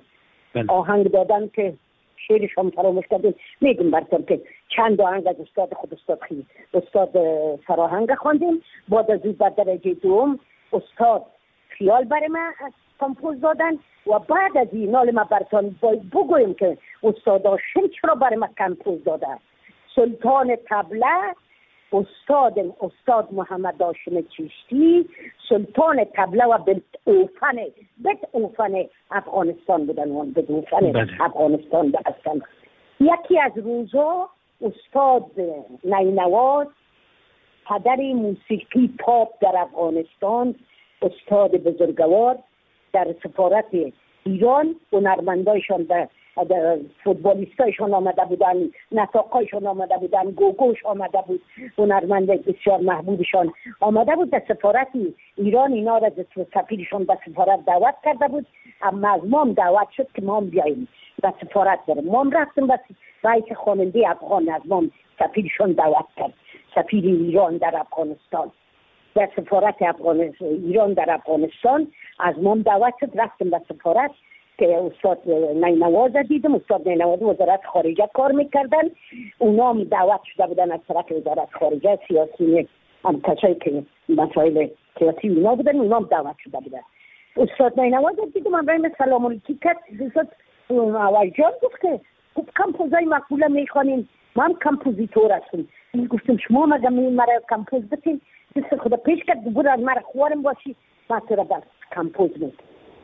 S12: آهنگ دادن که شعرشان فراموش کردیم. میگم براتون که چند آهنگ از استاد خود استاد خیلی استاد فراهنگ خواندیم. بعد از این در درجه دوم استاد خیال برای من کمپوز دادن و بعد از این نال ما براتون بگویم که استاد هاشم چرا برای من کمپوز دادن. سلطان طبله استاد استاد محمد هاشم چشتی، سلطان طبله و بیت اوفن بیت اوفن افغانستان بودن و بیت اوفن افغانستان هستن. یکی از روزا استاد نینواز پدر موسیقی پاپ در افغانستان، استاد بزرگوار در سفارت ایران، هنرمندایشان در فوتبالیستایشان آمده بودن، نطاقایشان آمده بودن، گوگوش آمده بود، هنرمند بسیار محبوبشان آمده بود در سفارت ایران. اینا را سفیرشان به سفارت دعوت کرده بود، اما از ما هم دعوت شد که ما هم بیاییم به سفارت بریم. ما هم رفتیم به رئیس خواننده افغان، از ما هم سفیرشان دعوت کرد، سفیر ایران در افغانستان، در سفارت افغانستان ایران در افغانستان از ما هم دعوت شد. رفتیم به سفارت که استاد نینواز دیدم. استاد نینواز وزارت خارجه کار میکردن، اونا هم دعوت شده بودن از طرف وزارت خارجه، سیاسی هم کسایی که مسائل سیاسی اونا بودن، اونا هم دعوت شده بودن. استاد نینواز دیدم، من رایم سلام علیکی کرد. استاد نواجان گفت که خوب کمپوزای مقبوله میخوانین، ما هم کمپوزیتور هستیم. گفتم شما مگه مرا کمپوز بتین؟ دست خدا پیش کرد بود از مرا خوارم باشی، ما تو را بر کمپوز میکنم.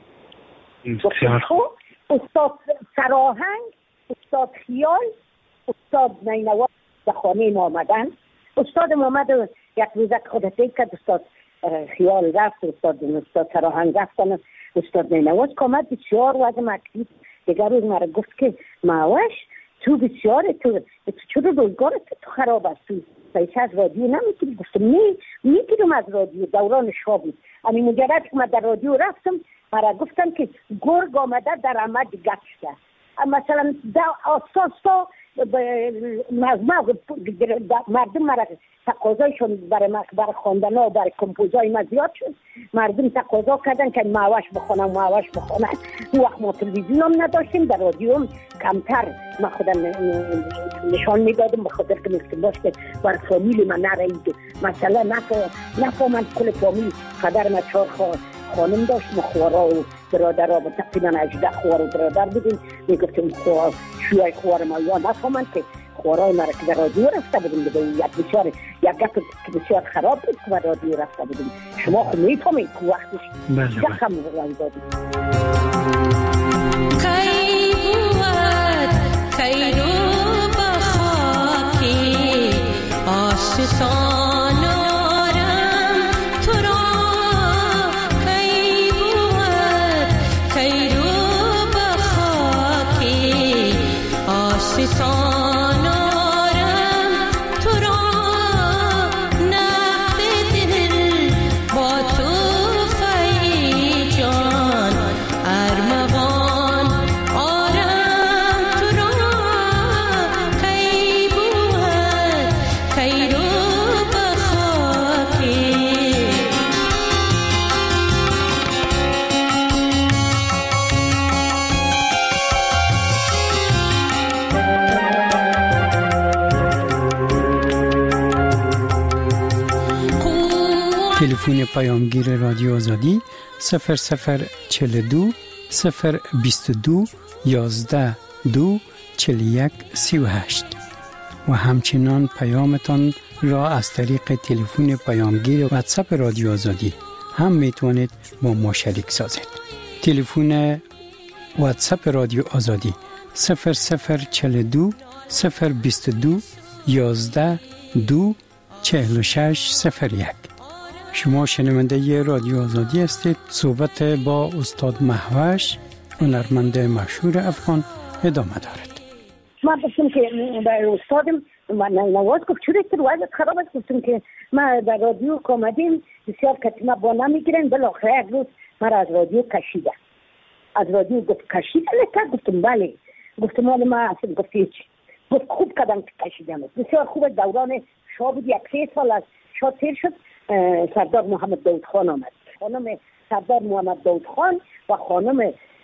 S12: استاد سراهنگ، استاد خیال، استاد نینواز در خانه ما آمدن. استاد محمد یک روزه خود فکر کرد، استاد خیال رفت، استاد استاد سراهنگ رفتن، استاد نینواز کامد بسیار وضع مکتیب. دیگر روز مرا گفت که معوش تو بسیار تو چرا روزگارت تو خراب است، تو پیسه از رادیو نمیتونی؟ گفتم نه میتونم از رادیو. دوران شاه بود. امی مجرد که من در رادیو رفتم مرا گفتم که گرگ آمده در عمد گپ شده. مثلا اساسا مردم مرا تقاضایشون برای برای خواندن و برای کمپوزای ما زیاد شد. مردم تقاضا کردن که معوش بخونم معوش بخونم. اون وقت ما تلویزیون هم نداشتیم، در رادیو هم کمتر ما خودم نشان میدادم، بخاطر که میگفتم باش که بر فامیل من نرید. مثلا نفهمن کل فامیل قدر ما چهار خانم داشت، ما خوارا و برادر ها تقریبا هجده خوار و برادر بودیم. میگفتیم خوار شوی خوار ما یا نفهمن که خوارای ما را که در رادیو رفته بودیم بودیم. یک بسیار یک گفت که بسیار خراب بود که در رادیو رفته بودیم. شما خود میفهمید که وقتش زخم روی دادیم.
S10: کی بود کی رو بخاکی آشتان آرم تو را، کی بود کی رو بخاکی آشتان آرم تو را، نقد دل با تو فی جان ارمغان آرم تو را، کی بود کی رو بخاکی.
S9: تلفن پیامگیر رادیو آزادی صفر صفر چهل و دو صفر بیست و دو یازده دو چهل و یک سی و هشت و همچنان پیامتان را از طریق تلفن پیامگیر واتساپ رادیو آزادی هم میتوانید با ما شریک سازید. تلفن واتساپ رادیو آزادی صفر صفر چهل و دو صفر بیست و دو یازده دو چهل و شش صفر یک. شما شنونده رادیو آزادی هستید. صحبت با استاد مهوش، هنرمند مشهور افغان، ادامه دارد.
S12: من گفتم که برای استادم من نواز گفت چرا تو وضعیت خراب است؟ گفتم که ما در رادیو کامدیم بسیار کتیمه با نمیگیرن. بالاخره یک روز من از رادیو کشیده. از رادیو گفت کشیده نکرد؟ گفتم بله. گفتم مال ما اصلا. گفت هیچ. گفت خوب کردم که کشیدم. بسیار خوب. دوران شاه بود، یک سه سال از شاه تیر شد. سردار محمد داود خان آمد. خانم سردار محمد داود خان و خانم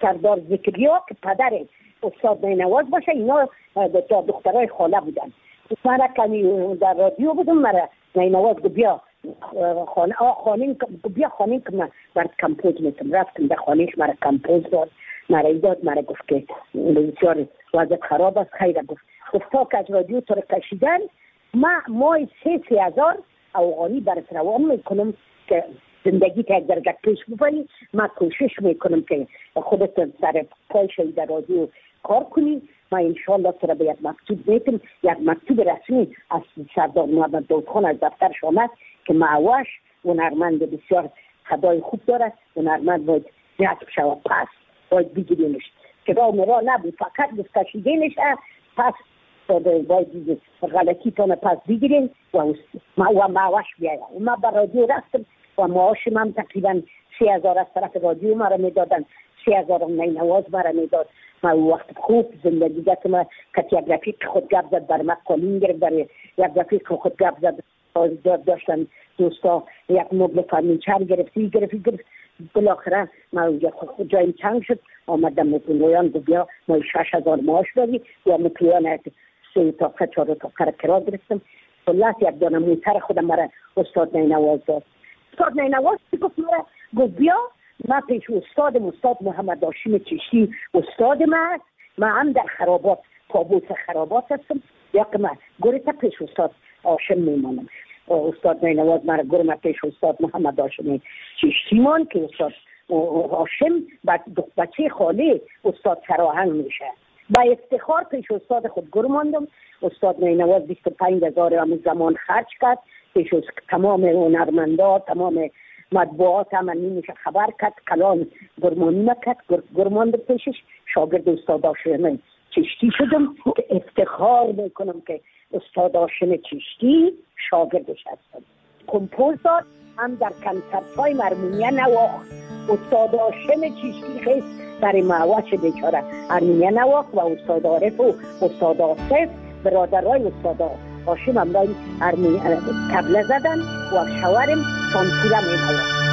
S12: سردار زکریا که پدر استاد نینواز باشه، اینا دخترای خاله بودن. من کمی در رادیو بودم، مرا نینواز گفت بیا خانه خانه بیا خانه که من برات کمپوز میتونم. رفتم در خانهش، مرا کمپوز داد، مرا ایداد، مرا گفت که بسیار وضع خراب است. خیره گفت گفت تا که از رادیو تو رو کشیدن ما مای سه سی هزار افغانی برات روان میکنم که زندگی تا یک درجه پیش ببری. من کوشش میکنم که خودت سر پای شوی در رادیو کار کنی. ما انشالله تو را به یک مکتوب میتونم، یک مکتوب رسمی از سردار محمد داود خان از دفترش آمد که معوش هنرمند بسیار صدای خوب داره، هنرمند باید جذب شود، پس باید بگیرینش که راه مرا نبود، فقط گفت کشیدینش پس باید غلطی تانه پس بگیرین و معوش بیاید. ما بر رادیو رفتم و معاش من تقریبا سی هزار از طرف رادیو مرا میدادن، سی هزار هم نینواز مرا میداد. ما وقت خوب زندگی که ما که یک رفیق خود گپ زد بر ما قانون گرفت، برای یک رفیق خود گپ زد داشتن دوستا یک مبل فرنیچر گرفتی گرفتی گرفت بالاخره ما جایم چنگ شد. آمدم مپلویان گفت بیا ما شش هزار معاش داری یا مپلویان سه تا چهار تا کرا گرفتم. خلاص یک دانه موتر خودم مرا استاد نینواز داد. استاد نینواز گفت مرا گفت بیا ما پیش استادم استاد محمد هاشم چشتی استاد ما است. ما هم در خرابات پابوس خرابات هستم، یا که من گوریتا پیش استاد هاشم میمانم. استاد نینواز مرا گورم پیش استاد محمد هاشم چشتی مان که استاد هاشم بچه خاله استاد سراهنگ میشه. با افتخار پیش استاد خود گرماندم. استاد نینواز بیست و پنج هزار همون زمان خرج کرد، پیش تمام هنرمندا تمام مطبوعات هم نیمش خبر کرد، کلان گرمانی نکرد، گرماند پیشش. شاگرد استاد هاشم چشتی شدم که افتخار میکنم که استاد هاشم چشتی شاگردش هستم. کمپوزر هم در کنسرت های ارمنیا نواخت. استاد هاشم چشتی خیست برای معوش بیچاره ارمنیا نواخت و استاد عارف و استاد آصف برادرای استاد هاشم هم داری تبله زدن و شوارم سانسورا میمواد.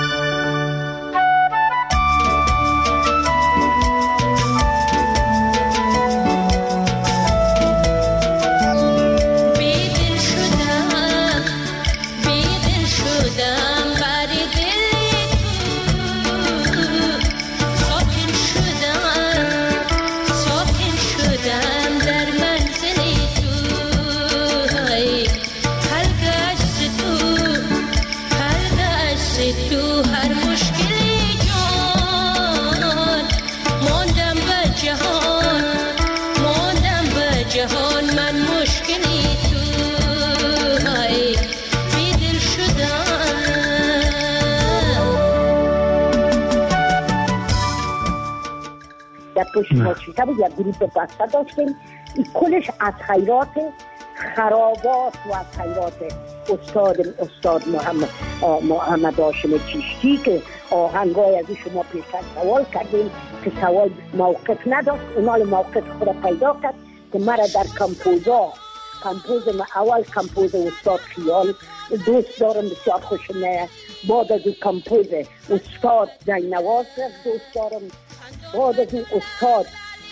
S12: پشت ماشیتا بود، یک گروه بسته داشتیم. این کلش از خیرات خرابات و از خیرات استاد استاد محمد محمد هاشم چشتی که آهنگای از شما پیشتر سوال کردیم که سوال موقف نداشت. اونال موقف خود پیدا کرد که مرا در کمپوزا کمپوز ما اول کمپوز استاد خیال دوست دارم، بسیار خوشم میاد. بعد از این کمپوز استاد نینواز دوست دارم. بعد از این استاد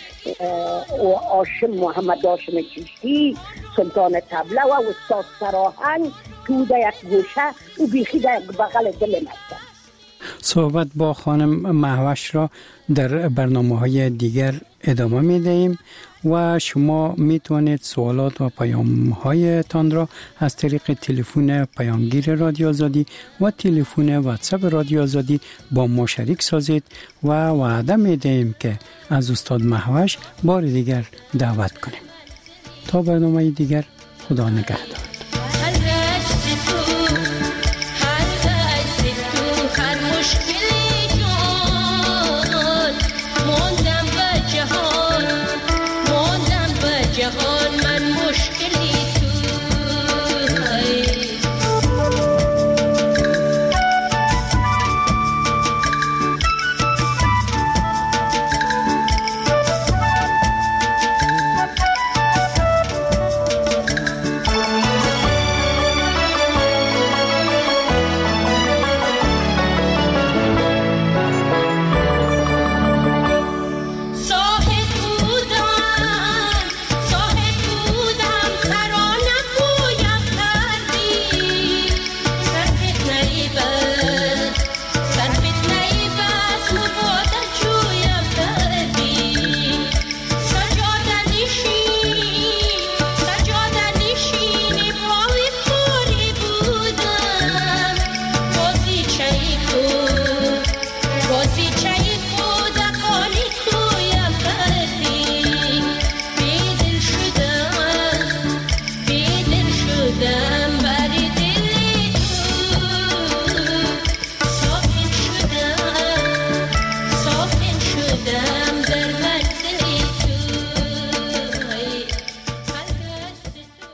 S12: هاشم محمد هاشم چشتی سلطان طبله و استاد سراهنگ که او در یک گوشه او بیخی در بغل دل مستم.
S9: صحبت با خانم مهوش را در برنامه های دیگر ادامه می دهیم و شما می توانید سوالات و پیام هایتان را از طریق تلفن پیامگیر رادیو آزادی و تلفن واتساپ رادیو آزادی با ما شریک سازید و وعده می دهیم که از استاد مهوش بار دیگر دعوت کنیم. تا برنامه دیگر، خدا نگهدار.